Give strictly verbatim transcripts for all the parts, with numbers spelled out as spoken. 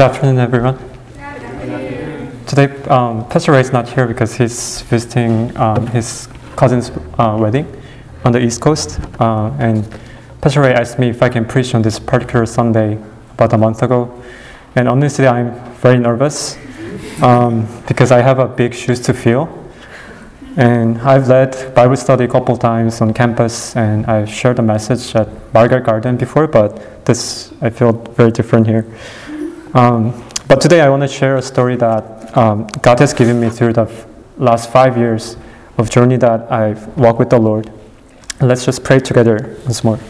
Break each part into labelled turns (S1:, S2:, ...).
S1: afternoon, everyone. Today, um, Pastor Ray is not here because he's visiting um, his cousin's uh, wedding on the East Coast. Uh, and Pastor Ray asked me if I can preach on this particular Sunday about a month ago. And honestly, I'm very nervous um, because I have a big shoes to fill. And I've led Bible study a couple times on campus, and I've shared a message at Margaret Garden before, but this, I feel very different here. Um, but today I want to share a story that um, God has given me through the f- last five years of journey that I've walked with the Lord. Let's just pray together once more.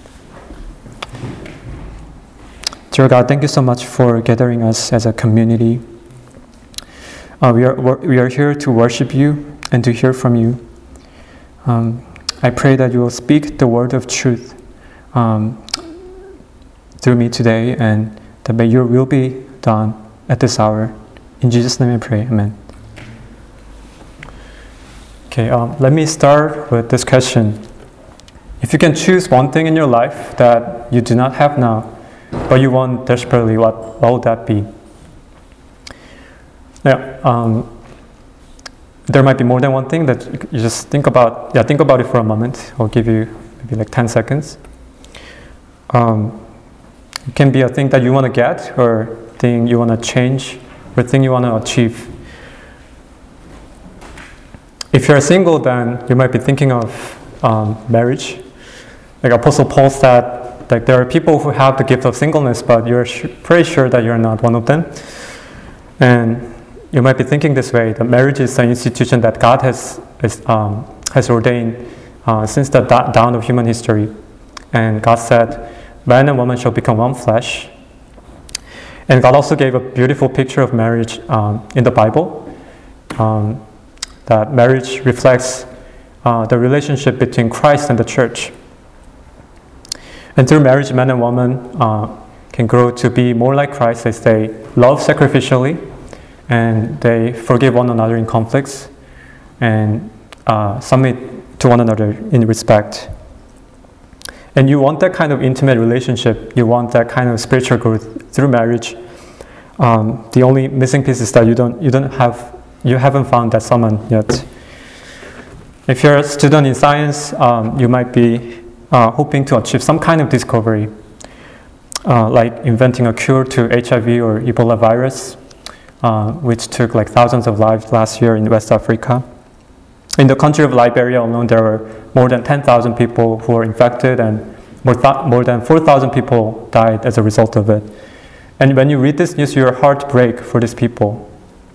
S1: Dear God, thank you so much for gathering us as a community. Uh, we are we are here to worship you and to hear from you. Um, I pray that you will speak the word of truth um, through me today, and that may your will be done at this hour. In Jesus' name I pray, amen. Okay, um, let me start with this question. If you can choose one thing in your life that you do not have now, but you want desperately, what, what would that be? Now, um, there might be more than one thing that you just think about. Yeah, think about it for a moment. I'll give you maybe like ten seconds. Um, it can be a thing that you want to get, or thing you want to change, or thing you want to achieve. If you're single, then you might be thinking of um, marriage. Like Apostle Paul said, like there are people who have the gift of singleness, but you're sh- pretty sure that you're not one of them. And you might be thinking this way: that marriage is an institution that God has is, um, has ordained uh, since the da- dawn of human history. And God said, man and woman shall become one flesh. And God also gave a beautiful picture of marriage um, in the Bible. Um, that marriage reflects uh, the relationship between Christ and the church. And through marriage, man and woman uh, can grow to be more like Christ as they love sacrificially, and they forgive one another in conflicts, and uh, submit to one another in respect. And you want that kind of intimate relationship, you want that kind of spiritual growth through marriage. Um, the only missing piece is that you don't you don't have you haven't found that someone yet. If you're a student in science, um, you might be uh, hoping to achieve some kind of discovery, uh, like inventing a cure to H I V or Ebola virus. Uh, which took like thousands of lives last year in West Africa. In the country of Liberia alone, there were more than ten thousand people who were infected, and more, th- more than four thousand people died as a result of it. And when you read this news, your heart breaks for these people.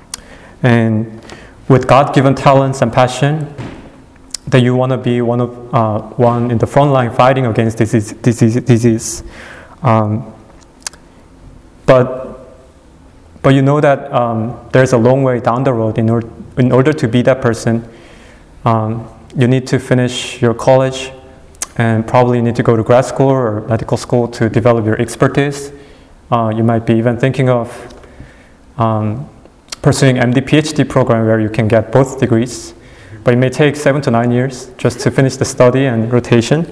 S1: And with God-given talents and passion, that you want to be one of uh, one in the front line fighting against this disease. disease. Um, but But you know that um, there's a long way down the road. In, or- in order to be that person, um, you need to finish your college, and probably you need to go to grad school or medical school to develop your expertise. Uh, you might be even thinking of um, pursuing M D PhD program where you can get both degrees, but it may take seven to nine years just to finish the study and rotation.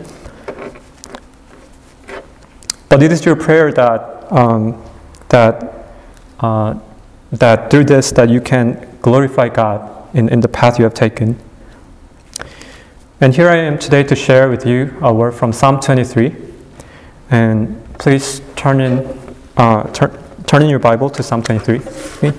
S1: But it is your prayer that um, that Uh, that through this that you can glorify God in, in the path you have taken. And here I am today to share with you a word from Psalm twenty-three. And please turn in uh, tur- turn in your Bible to Psalm twenty-three. Okay.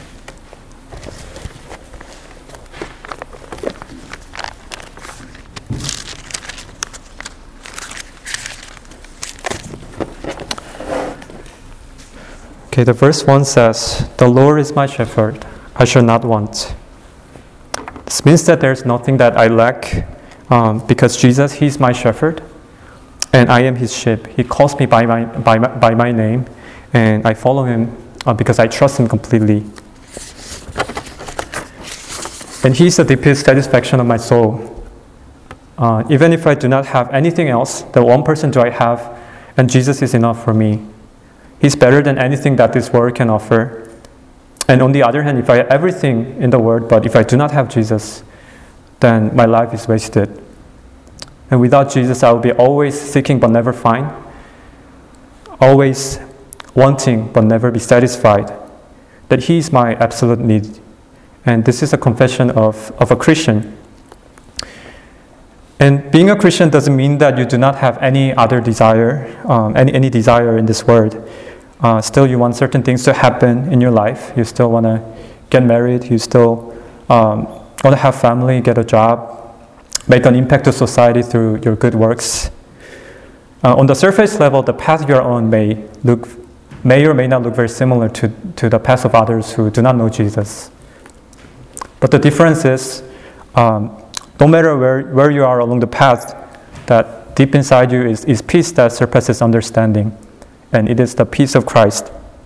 S1: Okay, the verse one says, "The Lord is my shepherd, I shall not want." This means that there's nothing that I lack um, because Jesus, He's my shepherd, and I am His sheep. He calls me by my by my, by my name, and I follow Him uh, because I trust Him completely. And He's the deepest satisfaction of my soul. Uh, even if I do not have anything else, the one person do I have, and Jesus is enough for me. He's better than anything that this world can offer. And on the other hand, if I have everything in the world, but if I do not have Jesus, then my life is wasted. And without Jesus, I will be always seeking but never find. Always wanting but never be satisfied, that He is my absolute need. And this is a confession of, of a Christian. And being a Christian doesn't mean that you do not have any other desire, um, any, any desire in this world. Uh, still, you want certain things to happen in your life. You still want to get married. You still um, want to have family, get a job, make an impact to society through your good works. Uh, on the surface level, the path you're on may look, may or may not look very similar to, to the path of others who do not know Jesus. But the difference is, um, no matter where, where you are along the path, that deep inside you is, is peace that surpasses understanding. And it is the peace of Christ.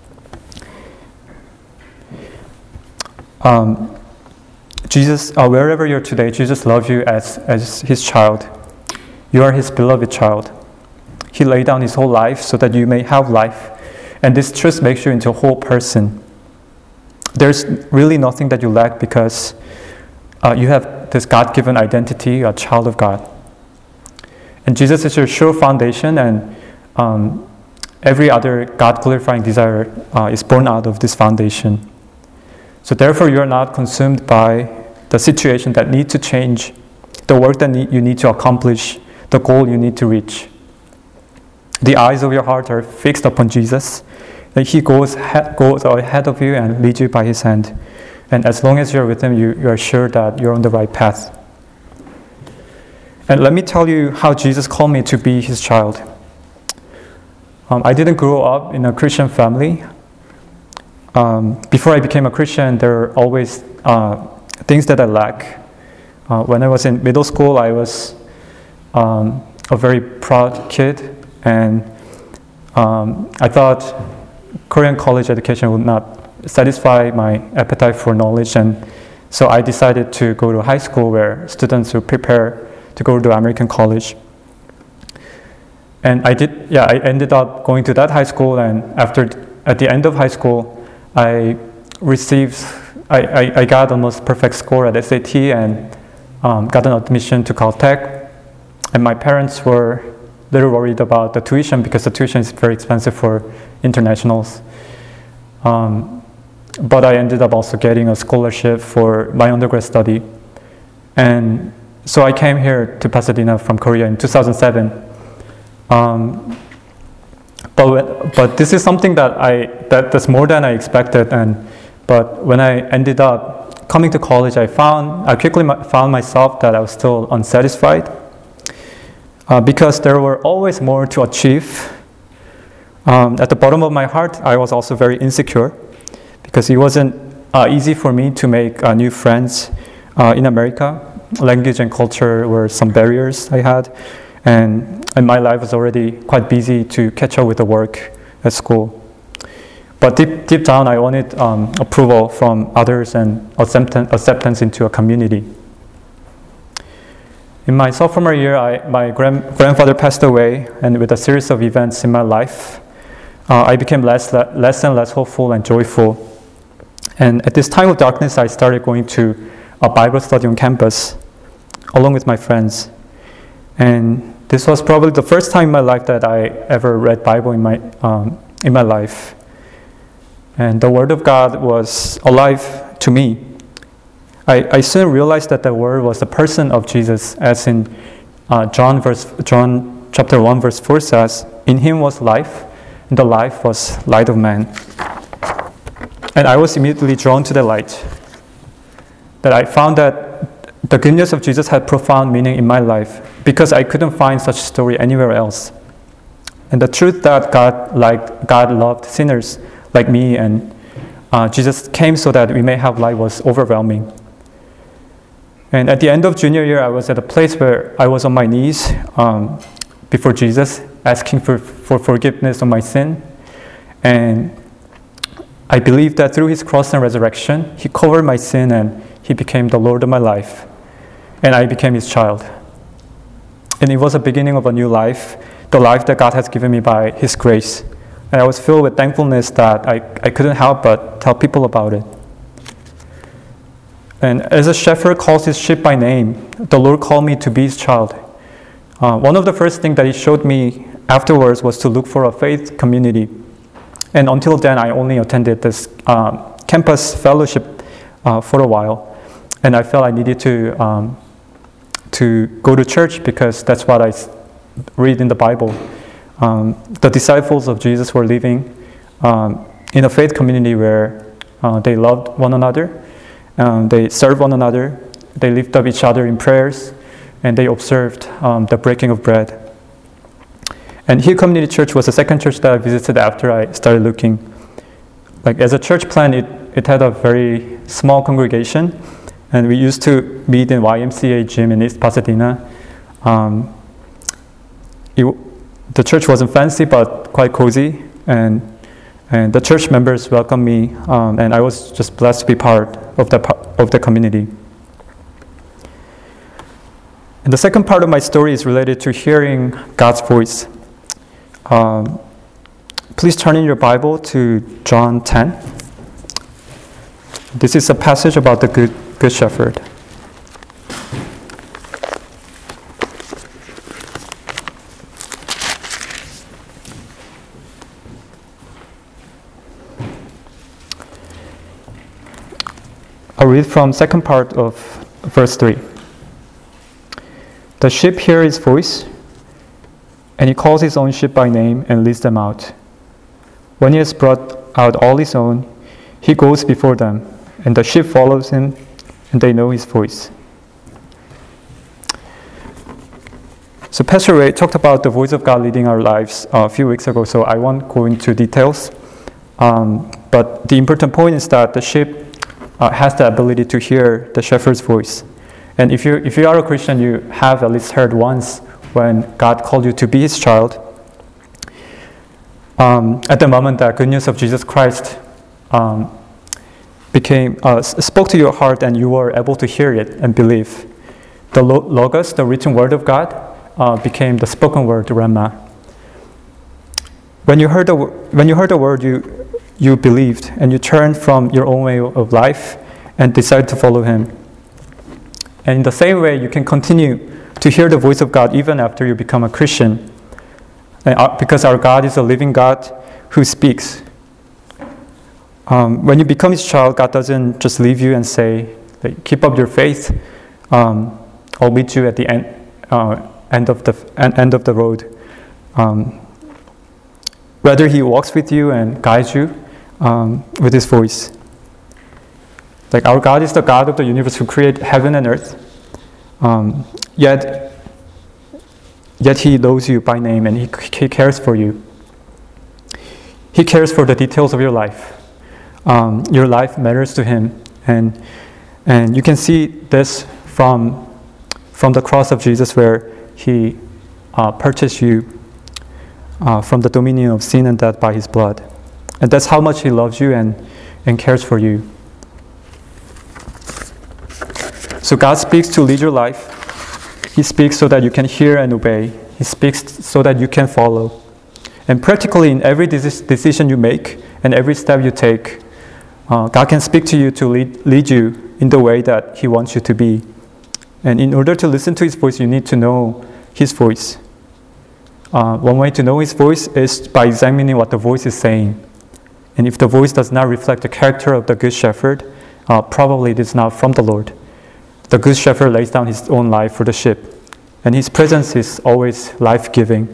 S1: Um, Jesus, uh, wherever you're today, Jesus loves you as, as His child. You are His beloved child. He laid down His whole life so that you may have life. And this truth makes you into a whole person. There's really nothing that you lack because uh, you have this God-given identity, a child of God. And Jesus is your sure foundation, and um, every other God-glorifying desire uh, is born out of this foundation. So therefore, you are not consumed by the situation that need to change, the work that need, you need to accomplish, the goal you need to reach. The eyes of your heart are fixed upon Jesus, and He goes, ha- goes ahead of you and leads you by His hand. And as long as you're with Him, you, you are sure that you're on the right path. And let me tell you how Jesus called me to be His child. Um, I didn't grow up in a Christian family. Um, before I became a Christian, there were always uh, things that I lack. Uh, when I was in middle school, I was um, a very proud kid, and um, I thought Korean college education would not satisfy my appetite for knowledge, and so I decided to go to high school where students would prepare to go to American college. And I did, yeah, I ended up going to that high school, and after, at the end of high school, I received, I, I, I got almost perfect score at S A T and um, got an admission to Caltech. And my parents were a little worried about the tuition because the tuition is very expensive for internationals. Um, but I ended up also getting a scholarship for my undergrad study. And so I came here to Pasadena from Korea in two thousand seven. Um, but when, but this is something that I that, that's more than I expected. And but when I ended up coming to college, I found I quickly found myself that I was still unsatisfied uh, because there were always more to achieve. Um, at the bottom of my heart, I was also very insecure because it wasn't uh, easy for me to make uh, new friends uh, in America. Language and culture were some barriers I had, and, and my life was already quite busy to catch up with the work at school. But deep, deep down, I wanted um, approval from others and acceptance, acceptance into a community. In my sophomore year, I, my grand, grandfather passed away, and with a series of events in my life, uh, I became less, less and less hopeful and joyful. And at this time of darkness, I started going to a Bible study on campus, along with my friends. And this was probably the first time in my life that I ever read Bible in my um, in my life. And the Word of God was alive to me. I, I soon realized that the Word was the person of Jesus, as in uh, John verse John chapter one verse four says, "In Him was life, and the life was light of man." And I was immediately drawn to the light. That I found that the goodness of Jesus had profound meaning in my life because I couldn't find such story anywhere else. And the truth that God liked, God loved sinners like me, and uh, Jesus came so that we may have life, was overwhelming. And at the end of junior year, I was at a place where I was on my knees um, before Jesus, asking for, for forgiveness of my sin. And I believe that through His cross and resurrection, He covered my sin and He became the Lord of my life. And I became His child. And it was the beginning of a new life, the life that God has given me by His grace. And I was filled with thankfulness that I, I couldn't help but tell people about it. And as a shepherd calls his sheep by name, the Lord called me to be His child. Uh, one of the first things that He showed me afterwards was to look for a faith community. And until then, I only attended this um, campus fellowship uh, for a while. And I felt I needed to um, to go to church because that's what I read in the Bible. Um, the disciples of Jesus were living um, in a faith community where uh, they loved one another, um, they served one another, they lifted up each other in prayers, and they observed um, the breaking of bread. And Hill Community Church was the second church that I visited after I started looking. Like as a church plant, it, it had a very small congregation, and we used to meet in Y M C A gym in East Pasadena. Um, it, the church wasn't fancy, but quite cozy, and and the church members welcomed me, um, and I was just blessed to be part of the of the community. And the second part of my story is related to hearing God's voice. Um, please turn in your Bible to John ten. This is a passage about the good good shepherd. I'll read from second part of verse three. The sheep hear his voice, and he calls his own sheep by name and leads them out. When he has brought out all his own, he goes before them, and the sheep follows him, and they know his voice. So Pastor Ray talked about the voice of God leading our lives uh, a few weeks ago, so I won't go into details. Um, but the important point is that the sheep uh, has the ability to hear the shepherd's voice. And if you if you are a Christian, you have at least heard once when God called you to be his child. Um, at the moment that good news of Jesus Christ um, became uh, spoke to your heart and you were able to hear it and believe, the Logos, the written word of God, uh, became the spoken word, Rhema. When you heard the when you heard the word, you you believed and you turned from your own way of life and decided to follow him. And in the same way, you can continue to hear the voice of God even after you become a Christian. And our, because our God is a living God who speaks. Um, when you become his child, God doesn't just leave you and say, like, keep up your faith. Um, I'll meet you at the end, uh, end of the end of the road. Um, rather, he walks with you and guides you um, with his voice. Like our God is the God of the universe who created heaven and earth. Um, yet, yet he knows you by name and he, he cares for you. He cares for the details of your life. Um, your life matters to him, and and you can see this from from the cross of Jesus, where he uh, purchased you uh, from the dominion of sin and death by his blood, and that's how much he loves you and and cares for you. So God speaks to lead your life. He speaks so that you can hear and obey. He speaks so that you can follow. And practically in every decision you make and every step you take, uh, God can speak to you to lead, lead you in the way that he wants you to be. And in order to listen to his voice, you need to know his voice. Uh, one way to know his voice is by examining what the voice is saying. And if the voice does not reflect the character of the good shepherd, uh, probably it is not from the Lord. The good shepherd lays down his own life for the sheep, and his presence is always life-giving.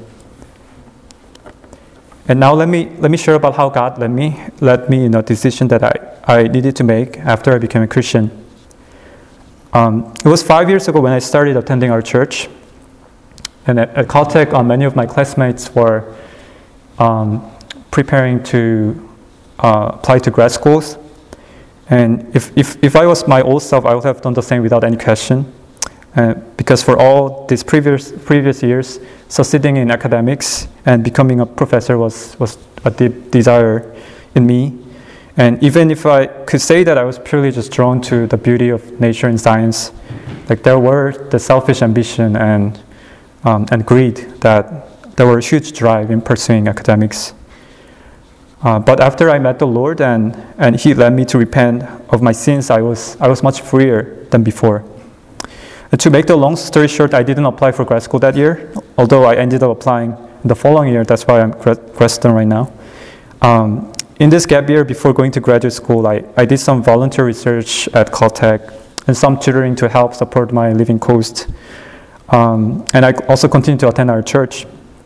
S1: And now let me let me share about how God led me led me in a decision that I, I needed to make after I became a Christian. Um, it was five years ago when I started attending our church, and at, at Caltech, uh, many of my classmates were um, preparing to uh, apply to grad schools. And if, if, if I was my old self, I would have done the same without any question. Uh, because for all these previous previous years, succeeding in academics and becoming a professor was, was a deep desire in me. And even if I could say that I was purely just drawn to the beauty of nature and science, like there were the selfish ambition and um, and greed that there were a huge drive in pursuing academics. Uh, but after I met the Lord and, and he led me to repent of my sins, I was I was much freer than before. And to make the long story short, I didn't apply for grad school that year, although I ended up applying the following year. That's why I'm grad student right now. Um, in this gap year before going to graduate school, I, I did some volunteer research at Caltech and some tutoring to help support my living cost. Um, and I also continued to attend our church.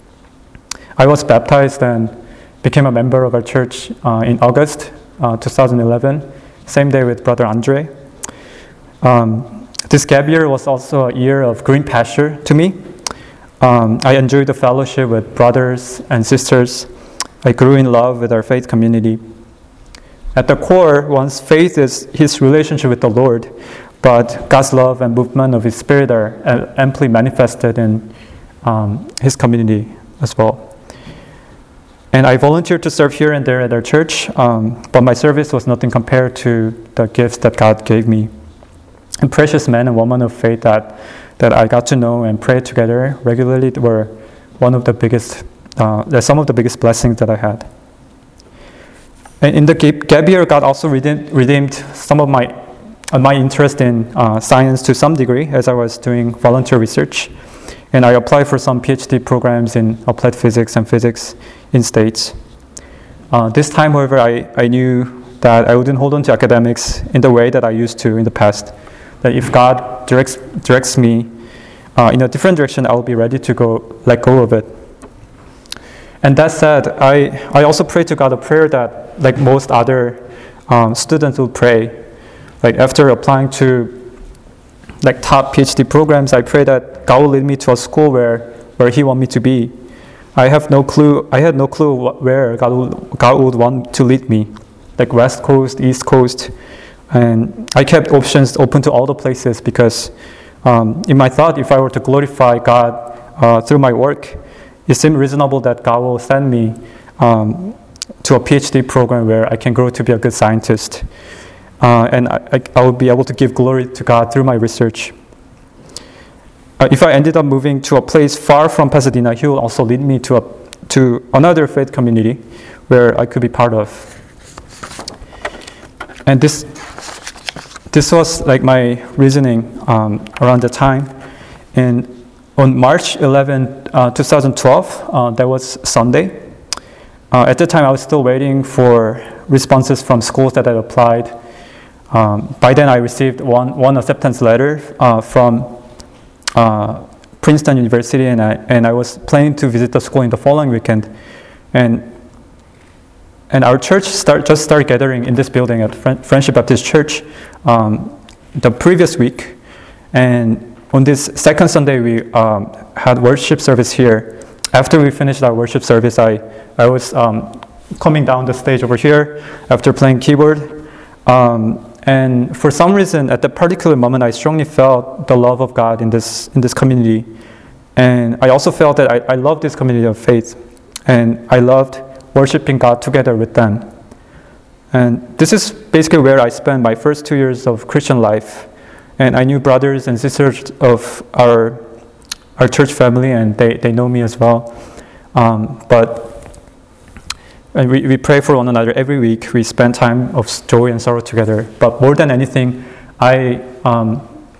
S1: I was baptized and became a member of our church uh, in August uh, two thousand eleven, same day with Brother Andre. Um, this gap year was also a year of green pasture to me. Um, I enjoyed the fellowship with brothers and sisters. I grew in love with our faith community. At the core, one's faith is his relationship with the Lord, but God's love and movement of His Spirit are amply manifested in um, His community as well. And I volunteered to serve here and there at our church, um, but my service was nothing compared to the gifts that God gave me. And precious men and women of faith that, that I got to know and pray together regularly were one of the biggest, uh, some of the biggest blessings that I had. And in the gap year, God also redeemed, redeemed some of my uh, my interest in uh, science to some degree as I was doing volunteer research. And I applied for some PhD programs in applied physics and physics in States. Uh, this time, however, I, I knew that I wouldn't hold on to academics in the way that I used to in the past. That if God directs directs me uh, in a different direction, I will be ready to go let go of it. And that said, I, I also prayed to God a prayer that, like most other um, students will pray. Like after applying to like top PhD programs, I pray that God will lead me to a school where, where He wants me to be. I have no clue. I had no clue what, where God would, God would want to lead me, like West Coast, East Coast, and I kept options open to all the places because um, in my thought, if I were to glorify God uh, through my work, it seemed reasonable that God will send me um, to a PhD program where I can grow to be a good scientist. Uh, and I, I will be able to give glory to God through my research. Uh, if I ended up moving to a place far from Pasadena, He will also lead me to a to another faith community where I could be part of. And this this was like my reasoning um, around the time. And on March eleventh, uh, twenty twelve, uh, that was Sunday. Uh, at the time, I was still waiting for responses from schools that had applied. Um, by then, I received one, one acceptance letter uh, from uh, Princeton University, and I and I was planning to visit the school in the following weekend. And and our church start just started gathering in this building at Friendship Baptist Church um, the previous week. And on this second Sunday, we um, had worship service here. After we finished our worship service, I I was um, coming down the stage over here after playing keyboard. Um, And for some reason, at that particular moment, I strongly felt the love of God in this in this community. And I also felt that I, I loved this community of faith. And I loved worshiping God together with them. And this is basically where I spent my first two years of Christian life. And I knew brothers and sisters of our our church family, and they, they know me as well. Um, but And we, we pray for one another every week. We spend time of joy and sorrow together. But more than anything, I um,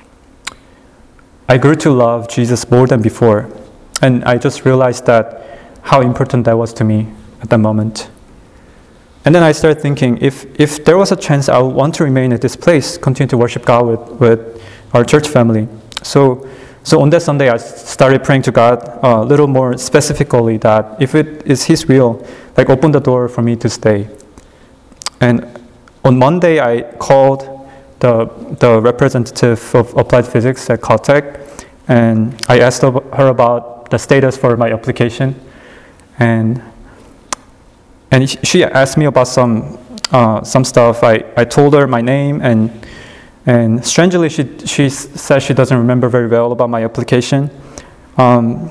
S1: I grew to love Jesus more than before. And I just realized that how important that was to me at that moment. And then I started thinking, if if there was a chance, I would want to remain at this place, continue to worship God with, with our church family. So so on that Sunday, I started praying to God a little more specifically that if it is His will, like open the door for me to stay. And on Monday, I called the the representative of applied physics at Caltech, and I asked her about the status for my application. And and she asked me about some uh, some stuff. I, I told her my name, and and strangely, she she said she doesn't remember very well about my application. Um,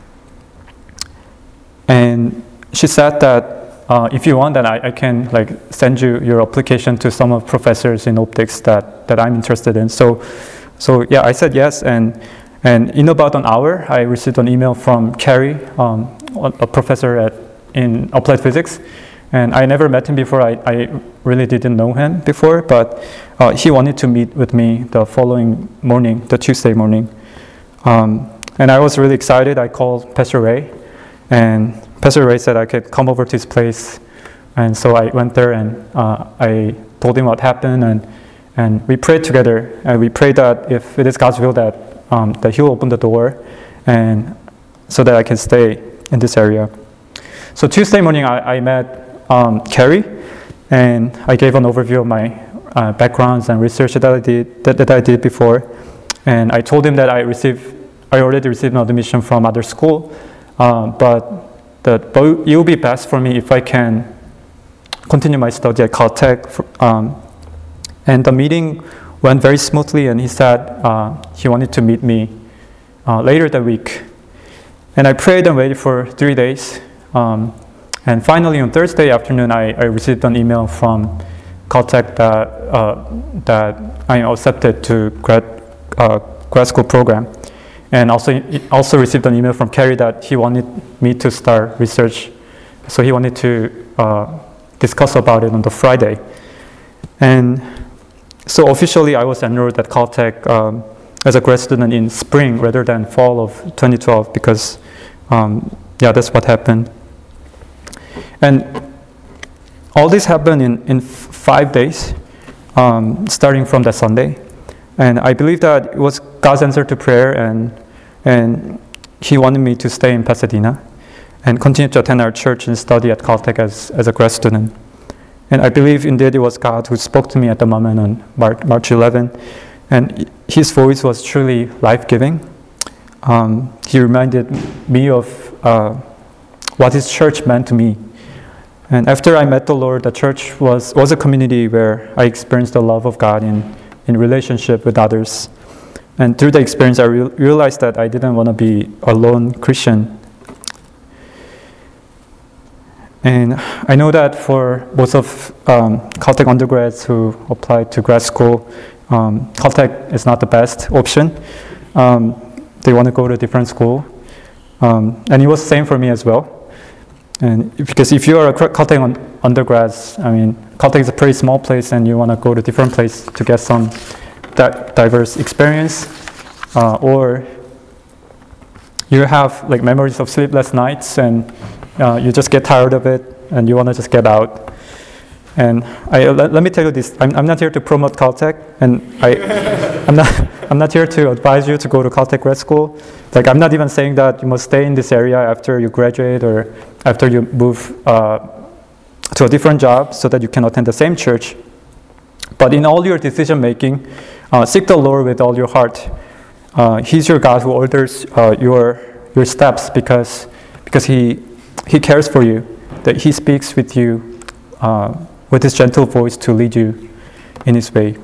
S1: and she said that uh, if you want, then I, I can like send you your application to some of professors in optics that, that I'm interested in. So, so yeah, I said yes, and and in about an hour, I received an email from Carrie, um, a professor at in applied physics, and I never met him before. I, I really didn't know him before, but uh, he wanted to meet with me the following morning, the Tuesday morning, um, and I was really excited. I called Pastor Ray, and Pastor Ray said I could come over to his place And so I went there and uh, I told him what happened, and and we prayed together. And we prayed that if it is God's will that um, that He will open the door, and so that I can stay in this area. So Tuesday morning, I, I met um, Carrie, and I gave an overview of my uh, backgrounds and research that I did that, that I did before, and I told him that I received I already received an admission from other school, uh, but that but it will be best for me if I can continue my study at Caltech. Um, and the meeting went very smoothly, and he said uh, he wanted to meet me uh, later that week. And I prayed and waited for three days. Um, and finally, on Thursday afternoon, I, I received an email from Caltech that, uh, that I am accepted to grad, uh, grad school program. And also, also received an email from Kerry that he wanted me to start research. So he wanted to uh, discuss about it on the Friday. And so officially I was enrolled at Caltech um, as a grad student in spring rather than fall of twenty twelve, because um, yeah, that's what happened. And all this happened in, in f- five days, um, starting from that Sunday. And I believe that it was God's answer to prayer, and and He wanted me to stay in Pasadena and continue to attend our church and study at Caltech as, as a grad student. And I believe indeed it was God who spoke to me at the moment on March eleventh, and His voice was truly life-giving. Um, he reminded me of uh, what His church meant to me. And after I met the Lord, the church was, was a community where I experienced the love of God in, in relationship with others. And through the experience, I re- realized that I didn't want to be a lone Christian. And I know that for most of um, Caltech undergrads who apply to grad school, um, Caltech is not the best option. Um, they want to go to a different school. Um, and it was the same for me as well. And because if you are a Caltech un- undergrads, I mean, Caltech is a pretty small place, and you want to go to a different place to get some that diverse experience, uh, or you have like memories of sleepless nights, and uh, you just get tired of it, and you want to just get out. And I, let, let me tell you this: I'm, I'm not here to promote Caltech, and I, I'm not, I'm not here to advise you to go to Caltech grad school. Like, I'm not even saying that you must stay in this area after you graduate or after you move uh, to a different job so that you can attend the same church. But in all your decision making, uh, seek the Lord with all your heart. Uh, he's your God who orders uh, your your steps, because because He He cares for you. That He speaks with you uh, with His gentle voice to lead you in His way.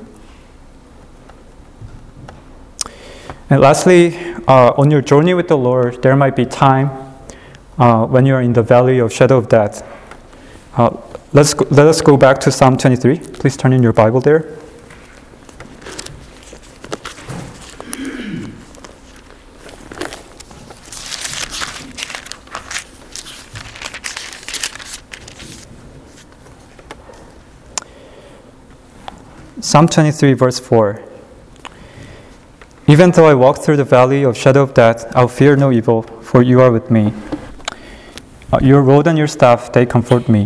S1: And lastly, uh, on your journey with the Lord, there might be time uh, when you are in the valley of shadow of death. Uh, let's go, let us go back to Psalm twenty-three. Please turn in your Bible there. Psalm twenty-three, verse four. Even though I walk through the valley of shadow of death, I'll fear no evil, for you are with me. Uh, your rod and your staff, they comfort me.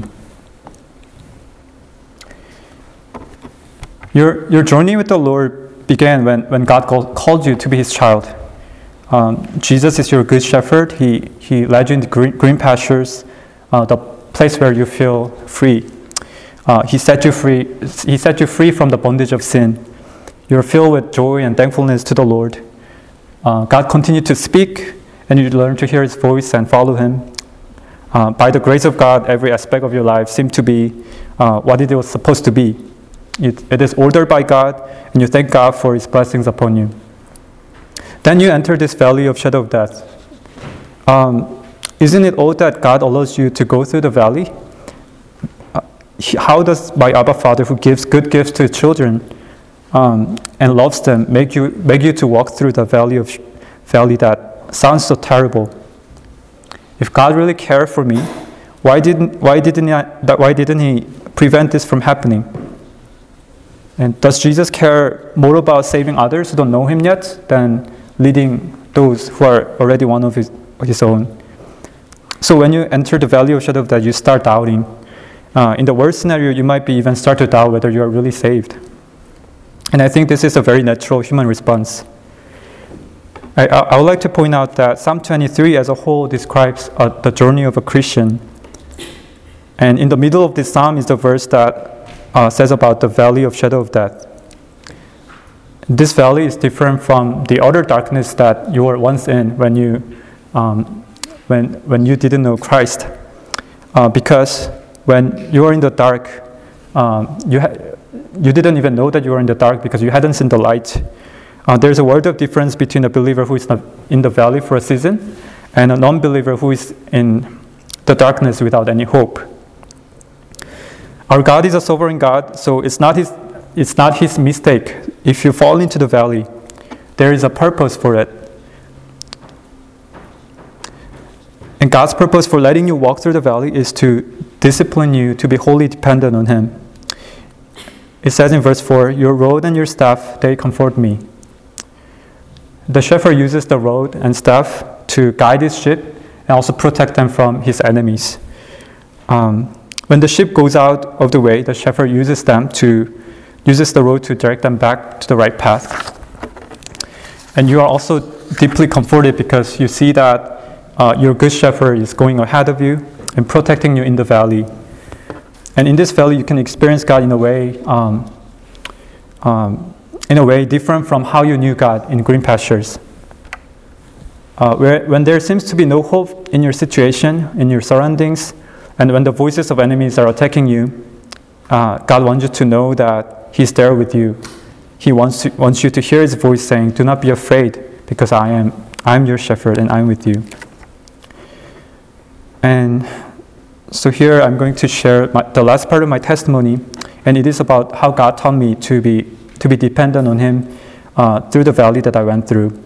S1: Your your journey with the Lord began when, when God called, called you to be His child. Um, Jesus is your good shepherd. He he led you into green, green pastures, uh, the place where you feel free. Uh, he set you free. He set you free from the bondage of sin. You're filled with joy and thankfulness to the Lord. Uh, God continued to speak, and you learn to hear His voice and follow Him. Uh, by the grace of God, every aspect of your life seemed to be uh, what it was supposed to be. It, it is ordered by God, and you thank God for His blessings upon you. Then you enter this valley of shadow of death. Um, isn't it odd that God allows you to go through the valley? Uh, how does my Abba Father, who gives good gifts to His children um, and loves them, make you make you to walk through the valley of valley that sounds so terrible? If God really cared for me, why didn't why didn't he, why didn't He prevent this from happening? And does Jesus care more about saving others who don't know Him yet than leading those who are already one of His, his own? So when you enter the valley of shadow of death, you start doubting, Uh, in the worst scenario, you might be even start to doubt whether you are really saved. And I think this is a very natural human response. I, I would like to point out that Psalm twenty-three as a whole describes uh, the journey of a Christian. And in the middle of this psalm is the verse that uh, says about the valley of shadow of death. This valley is different from the other darkness that you were once in when you um, when when you didn't know Christ, uh, because when you were in the dark, um, you ha- you didn't even know that you were in the dark because you hadn't seen the light. Uh, there's a world of difference between a believer who is in the valley for a season and a non-believer who is in the darkness without any hope. Our God is a sovereign God, so it's not his it's not his mistake if you fall into the valley. There is a purpose for it. And God's purpose for letting you walk through the valley is to discipline you to be wholly dependent on him. It says in verse four, "Your rod and your staff, they comfort me." The shepherd uses the rod and staff to guide his sheep and also protect them from his enemies. Um, when the sheep goes out of the way, the shepherd uses them to uses the rod to direct them back to the right path. And you are also deeply comforted because you see that uh, your good shepherd is going ahead of you and protecting you in the valley. And in this valley, you can experience God in a way, um, um, in a way different from how you knew God in green pastures. Uh, where, when there seems to be no hope in your situation, in your surroundings, and when the voices of enemies are attacking you, uh, God wants you to know that He's there with you. He wants to, wants you to hear His voice saying, "Do not be afraid, because I am I am your shepherd and I'm with you." And so here I'm going to share my, the last part of my testimony, and it is about how God taught me to be to be dependent on Him uh, through the valley that I went through.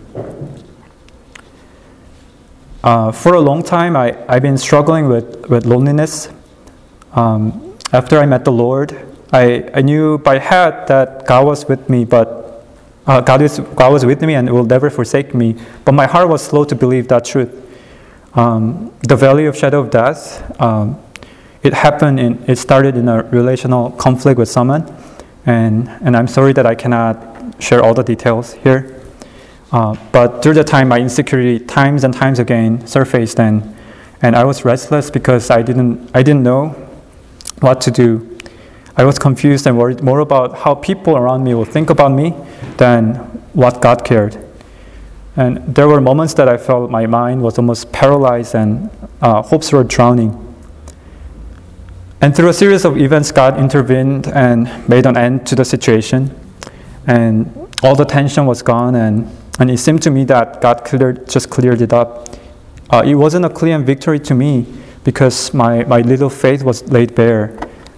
S1: Uh, for a long time, I, I've been struggling with, with loneliness. Um, after I met the Lord, I, I knew by heart that God was with me, but uh, God, is, God was with me and will never forsake me. But my heart was slow to believe that truth. Um, the valley of shadow of death, um, it happened in, it started in a relational conflict with someone, and, and I'm sorry that I cannot share all the details here. Uh, but through the time, my insecurity times and times again surfaced, and and I was restless because I didn't I didn't know what to do. I was confused and worried more about how people around me will think about me than what God cared. And there were moments that I felt my mind was almost paralyzed and uh, hopes were drowning. And through a series of events, God intervened and made an end to the situation. And all the tension was gone, and, and it seemed to me that God cleared, just cleared it up. Uh, it wasn't a clear victory to me because my, my little faith was laid bare.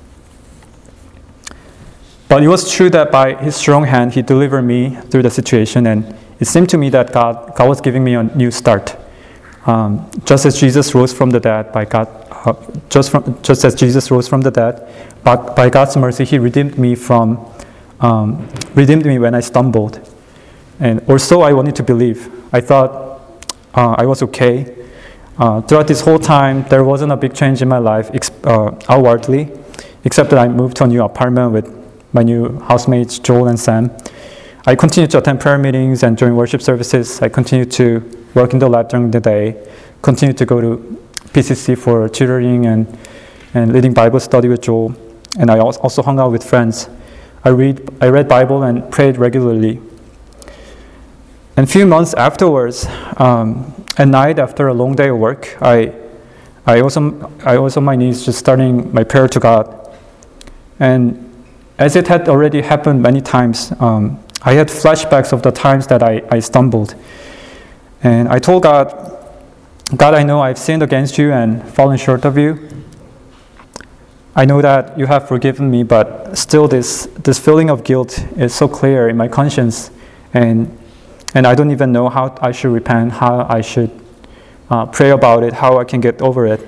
S1: But it was true that by His strong hand, He delivered me through the situation, and it seemed to me that God, God was giving me a new start. Um, just as Jesus rose from the dead by God, uh, just from just as Jesus rose from the dead, by, by God's mercy, He redeemed me from um, redeemed me when I stumbled, and or so I wanted to believe. I thought uh, I was okay. Uh, throughout this whole time, there wasn't a big change in my life ex- uh, outwardly, except that I moved to a new apartment with my new housemates, Joel and Sam. I continued to attend prayer meetings and join worship services. I continued to work in the lab during the day, continued to go to P C C for tutoring and, and leading Bible study with Joel. And I also hung out with friends. I read I read Bible and prayed regularly. And a few months afterwards, um, at night after a long day of work, I I was on, I was on my knees just starting my prayer to God. And as it had already happened many times, um, I had flashbacks of the times that I, I stumbled. And I told God, God, I know I've sinned against you and fallen short of you. I know that you have forgiven me, but still this, this feeling of guilt is so clear in my conscience. And, and I don't even know how I should repent, how I should uh, pray about it, how I can get over it.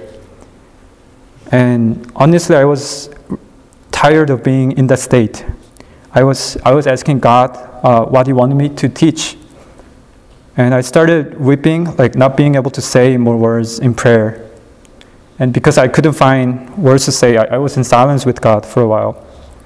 S1: And honestly, I was tired of being in that state. I was I was asking God uh, what He wanted me to teach, and I started weeping, like not being able to say more words in prayer. And because I couldn't find words to say, I, I was in silence with God for a while.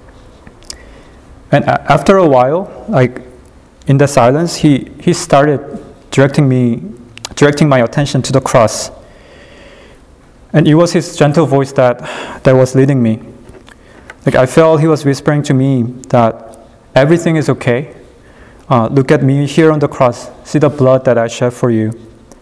S1: And a- after a while, like in the silence, he, he started directing me, directing my attention to the cross. And it was his gentle voice that, that was leading me. Like I felt he was whispering to me that everything is okay. Uh, look at me here on the cross. See the blood that I shed for you.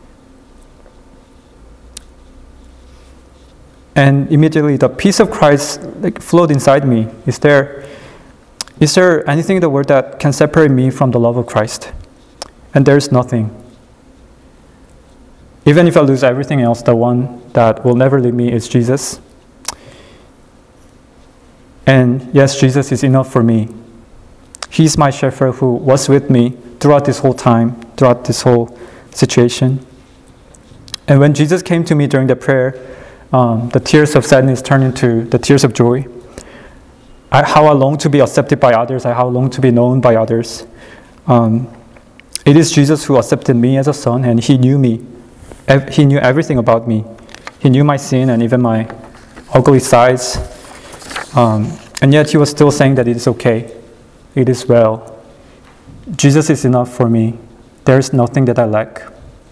S1: And immediately the peace of Christ like flowed inside me. Is there, is there anything in the world that can separate me from the love of Christ? And there's nothing. Even if I lose everything else, the one that will never leave me is Jesus. And yes, Jesus is enough for me. He's my shepherd who was with me throughout this whole time, throughout this whole situation. And when Jesus came to me during the prayer, um, the tears of sadness turned into the tears of joy. I, how I long to be accepted by others, I how I long to be known by others. Um, it is Jesus who accepted me as a son, and he knew me. He knew everything about me. He knew my sin and even my ugly sides. Um, and yet he was still saying that it is okay. It is well. Jesus is enough for me. There is nothing that I lack.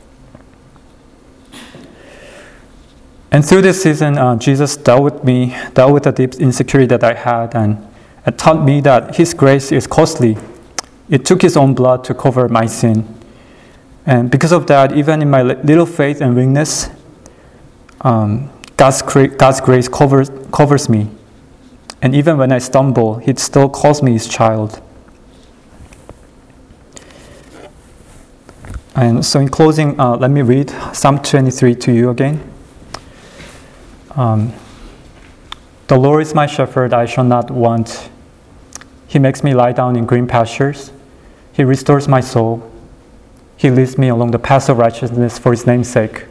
S1: And through this season, uh, Jesus dealt with me, dealt with the deep insecurity that I had, and it taught me that His grace is costly. It took His own blood to cover my sin. And because of that, even in my little faith and weakness, um, God's, God's grace covers, covers me. And even when I stumble, He still calls me His child. And so in closing, uh, let me read Psalm twenty-three to you again. Um, the Lord is my shepherd, I shall not want. He makes me lie down in green pastures. He restores my soul. He leads me along the path of righteousness for His name's sake.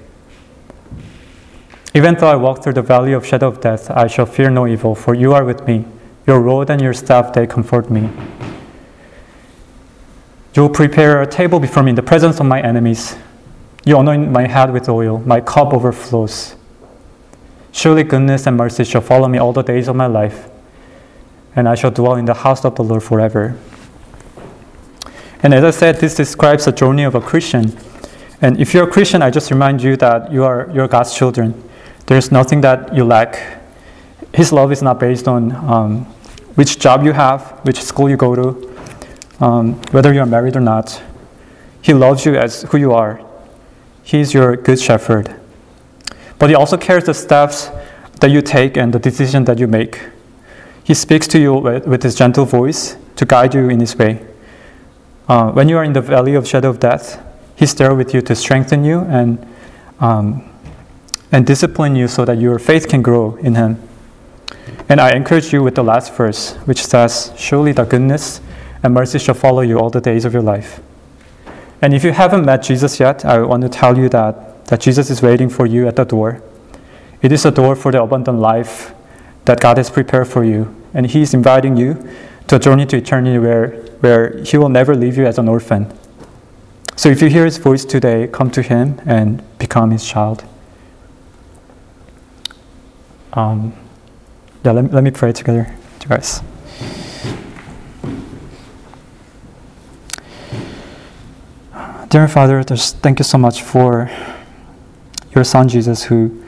S1: Even though I walk through the valley of shadow of death, I shall fear no evil, for you are with me. Your rod and your staff, they comfort me. You will prepare a table before me in the presence of my enemies. You anoint my head with oil, my cup overflows. Surely goodness and mercy shall follow me all the days of my life, and I shall dwell in the house of the Lord forever. And as I said, this describes the journey of a Christian. And if you're a Christian, I just remind you that you are you're God's children. There's nothing that you lack. His love is not based on um, which job you have, which school you go to, um, whether you're married or not. He loves you as who you are. He's your good shepherd. But He also cares the steps that you take and the decision that you make. He speaks to you with, with His gentle voice to guide you in His way. Uh, when you are in the valley of shadow of death, He's there with you to strengthen you and um, and discipline you so that your faith can grow in Him. And I encourage you with the last verse, which says, surely the goodness and mercy shall follow you all the days of your life. And if you haven't met Jesus yet, I want to tell you that that Jesus is waiting for you at the door. It is a door for the abundant life that God has prepared for you. And He is inviting you to a journey to eternity where, where He will never leave you as an orphan. So if you hear His voice today, come to Him and become His child. Um, yeah, let, let me pray together, you guys. Dear Father, just thank you so much for your Son Jesus, who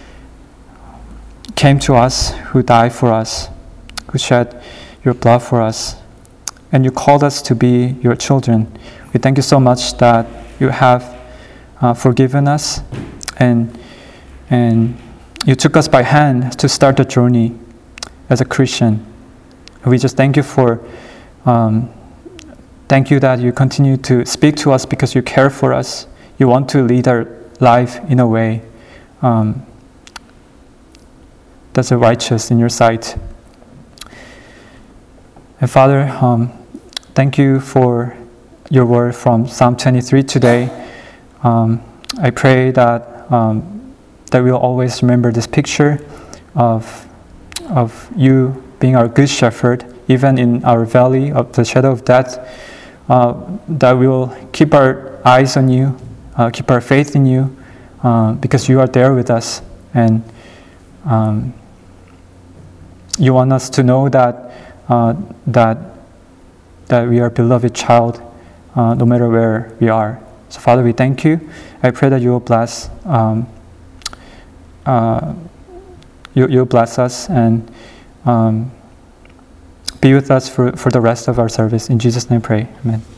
S1: came to us, who died for us, who shed your blood for us, and you called us to be your children. We thank you so much that you have uh, forgiven us, and and you took us by hand to start the journey as a Christian. And we just thank you for, um, thank you that you continue to speak to us because you care for us. You want to lead our life in a way um, that's righteous in your sight. And Father, um, thank you for your word from Psalm twenty-three today. Um, I pray that um, that we'll always remember this picture of of you being our good shepherd, even in our valley of the shadow of death. Uh, that we will keep our eyes on you, uh, keep our faith in you, uh, because you are there with us, and
S2: um, you want us to know that uh, that that we are a beloved child, uh, no matter where we are. So Father, we thank you. I pray that you will bless um, uh, you you bless us and um, be with us for, for the rest of our service. In Jesus' name, I pray. Amen.